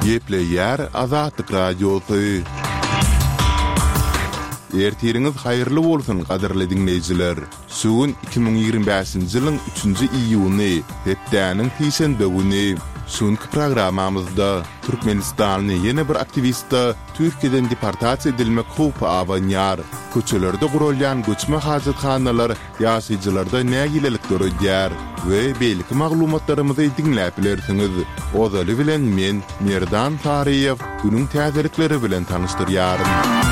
Gepleyer Azatlyk Radiosu. Ertiriniz hayırlı bolsun qadarly dinleyijiler. Sugun 2025-nji ýylyň 3-nji iýuny, hepdäniň tiýsenbe güni. Şonky programamyzda Türkmenistanyň ýene bir aktivisti Türkiýeden deportasiýa edilmek howpy awanýar. Köçelerde gurulýan göçme hajatxanalar ýaşaýjylarda nägilelik görýär we beýleki maglumatlarymyzy dinläp bilersiňiz. Ozaly bilen men Merdan Tariýew günüň täzelikleri bilen tanyşdyrýarym.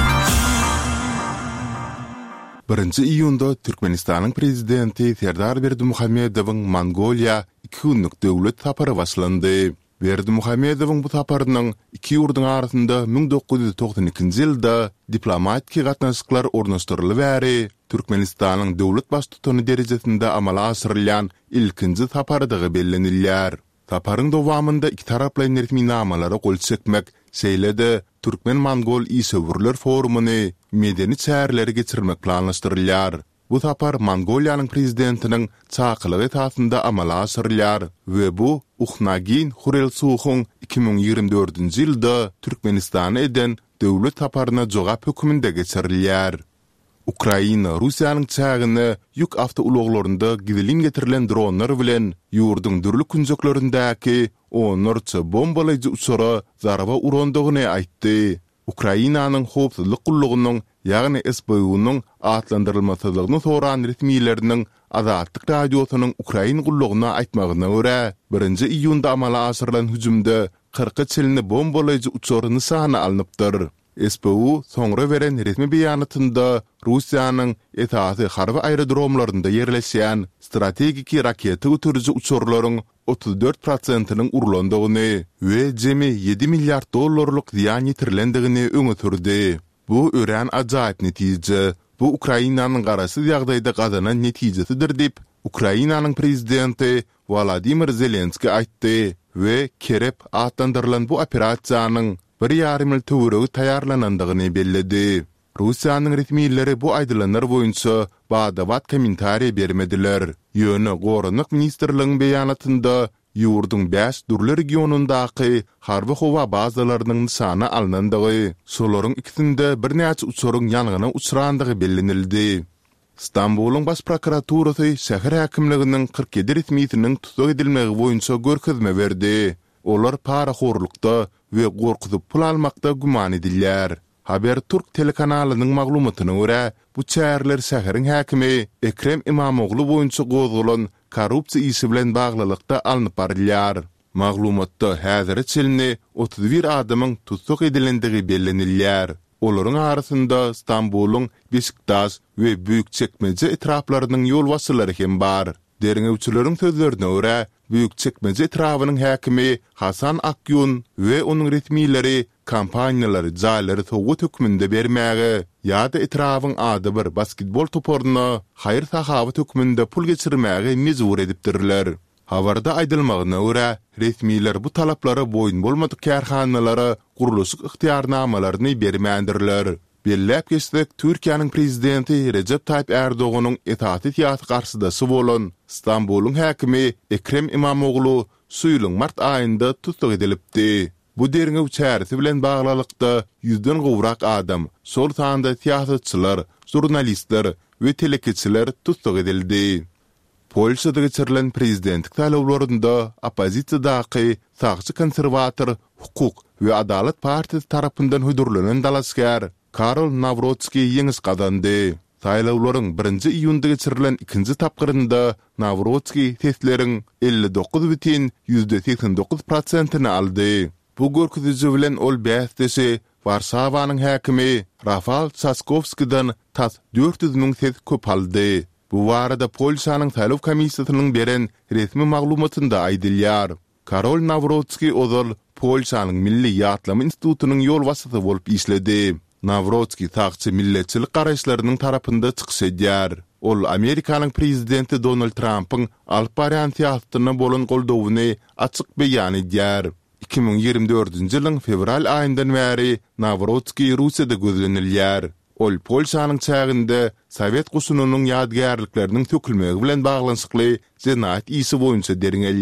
1-nji iýunda Türkmenistanyň prezidenti Serdar Berdimuhammedowyň Mongoliýa 2 günlük döwlet tapary başlandy. Berdimuhammedowyň bu taparynyň iki ýurduň arasynda 1992-nji ýylda diplomatik gatnaşyklar ornaşdyrylyp bäri Türkmenistanyň döwlet baş tutany derejesinde amala asyrylýan ilkinji taparydygy bellenilýär. Taparyň dowamında iki taraply resmi namalara gol çekmek seýlede Türkmen-Mongol Isöwürler forumuny medeni çäherleri geçirmek planlaşdyrylýar. Bu tapar Mongoliýanyň prezidentiniň çakylygy esasynda amala asyrylýar we bu Uxnagin Hurelsuxyň 2024-nji ýylda Türkmenistana eden döwlet taparyna jogap höküminde geçirilýär. Ukraina Russiýanyň çägini ýük awtouloglarynda gidilin getirilen dronlar bilen ýurduň dürli künjeklerindäki onlarça bombalaýjy uçara zarba urandygyny aýtdy. Ukrainanyň howpsuzlyk gullugynyň, ýagny SBU-nyň atlandyrylmasylygyny soran resmiýetleriniň Azatlyk Radiosynyň Ukraina gullugyna aýtmagyna görä, 1-nji iýunda amala asyrylan hüjümde 40 çelini bombalaýjy uçary nysany alınıpdyr. SBU soňra beren resmi beýanatynda Russiýanyň etasy harby aerodromlarynda ýerleşýän strategiki raketa götürüji uçurlaryň 34%-nyň urulandygyny we jemi 7 milliard dollarlyk ziýan ýetirilendigini öňe sürdi. Bu ören ajaýyp netije. Bu Ukrainanyň garaşsyz ýagdaýda gazanan netijesidir diýip Ukrainanyň prezidenti Volodymyr Zelenski aýtdy we kerep atlandyrylan bu operasiýanyň 1,5 ýyl töweregi taýýarlanandygyny belledi. Russiýanyň resmiýetleri bu aýdylanlar boýunça bada-bat kommentariýa bermediler. Ýöne Gorunlyk ministrligiň beýanatynda ýurduň 5 dürli regionundaky harby howa bazalarynyň nysany alınandygy, şolaryň ikisinde bir näçe uçaryň ýanygyna uçrandygy bellenildi. Istanbulyň baş prokuraturasy şäher häkimliginiň 47 resmiýetiniň tutuk edilmegi boýunça görkezme berdi. Olar paraxorlukda we gorkuzyp pul almakda guman edilýär. Haberturk telekanalynyň maglumatyna görä, bu çäherler şäheriň häkimi Ekrem İmamoglu boýunça gozgulan korrupsiýa isi bilen baglylykda alınıp barylýar. Maglumatda häzir çelini 31 adamyň tutuk edilendigi bellenilýär. Olaryň arasynda Istanbulyň Beşiktaş we Büyükçekmece etraplarynyň ýol wasylary hem bar. Derňewçileriň sözlerine görä, Büyükçekmece etrawynyň häkimi Hasan Akyun we onuň resmiýetleri kampaniýalary jaýlary sowgat hökmünde bermäge ýa-da etrawyň ady bir basketbol toparyna haýyr sahabat hökmünde pul geçirmäge mejbur edipdirler. Habarda aýdylmagyna görä, resmiýetler bu talaplara boýun bolmadyk kärhanalara guruluşyk ykhtiyarnamalaryny bermändirler. Belläp geçsek, Türkiýanyň prezidenti Recep Tayyip Erdoğanyň etaty ýaty garşydasy bolan Istanbulyň häkimi Ekrem İmamoglu şu ýylyň mart aýynda tutuk edilipdi. Bu derňew çäresi bilen baglykda 100den gowrak adam, şol sanda tiýatryçylar, jurnalistler we telekeçiler tutuk edildi. Polşada geçirilen prezidentlik taýlawlarynda opozisiýadaky sagçy konserwator hukuk we adalet partiyasi tarapyndan hödürlenen dalaskar Karol Nawrotski ýeňis gazandy. Taýlawlaryň 1-nji iýunda geçirilen ikinji tapgyrynda Nawrotski sesleriň 59,89%-ni aldy. Bu görkeziji bilen ol bäsdesi Warsawanyň häkimi Rafal Trzaskowskidan 400,000 ses köp aldy. Bu barada Polşanyň taýlaw komissiýasynyň beren resmi maglumatynda aýdylýar. Karol Nawrotski ozal Polşanyň Milli Ýatlama institutynyň ýol wasysy bolup işledi. Nawrotski taqçı milletçilik garaşlarynyň tarapynda çykyş edýär. Ol Amerikanyň prezidenti Donald Trump'yň alyp barýan tiýatyna bolan goldawyny açyk beýan edýär. 2024-nji ýylyň fevral aýyndan bäri Nawrotski Russiýada gözlenilýär. Ol Polşanyň çäginde Sowet gusunynyň ýadgarlyklarynyn tökülmegi bilen baglanyşykly jenaýat isi boýunça derňel